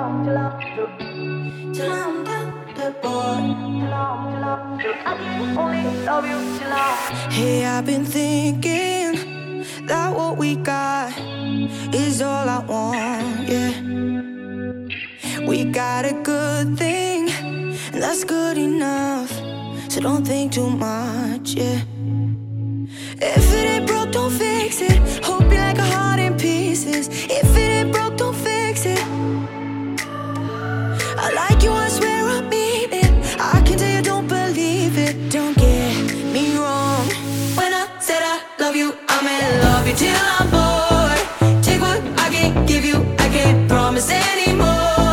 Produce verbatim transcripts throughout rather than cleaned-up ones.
till I'm down the board. I can only love you till I'm. Hey, I've been thinking that what we got is all I want, yeah. We got a good thing, and that's good enough. So don't think too much, yeah. If it ain't broke, don't fix it. Hope you like a heart in pieces. If it ain't broke, don't fix it. I like you, I swear I mean it. I can tell you don't believe it. Don't get me wrong. When I said I love you, I meant love you till I'm bored. Take what I can give you, I can't promise anymore.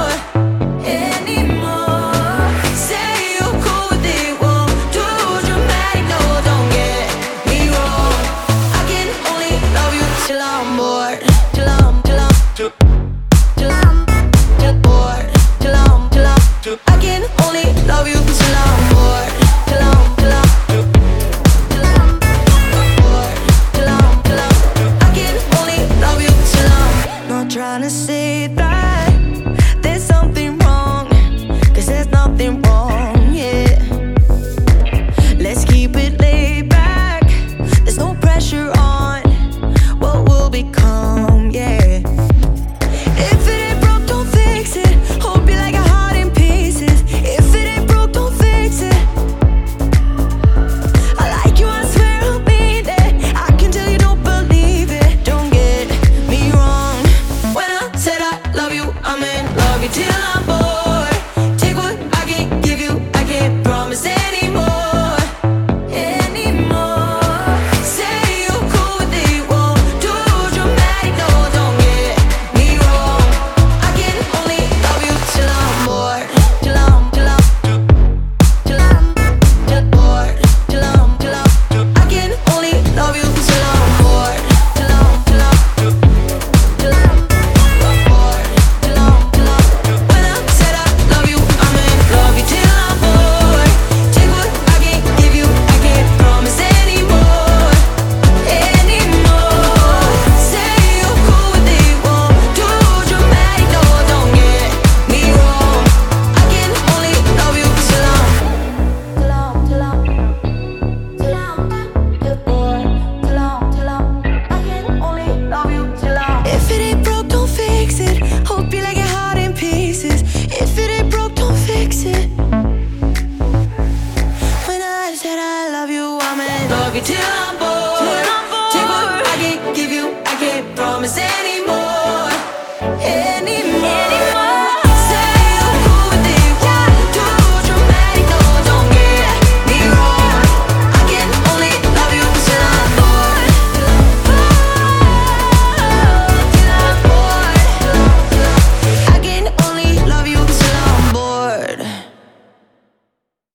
I can only love you till I'm bored. Till I'm, till I'm, till I'm bored. Till I'm, till I'm, I can only love you till I'm. Not trying to say that there's something wrong, 'cause there's nothing wrong, yeah. Let's keep it laid back. There's no pressure on what will become, yeah. If it ain't broke, don't fix it. Hope you like a heart in pieces. If it ain't broke, don't fix it. I like you, I swear I mean it. I can tell you don't believe it. Don't get me wrong. When I said I love you, I meant love you till I'm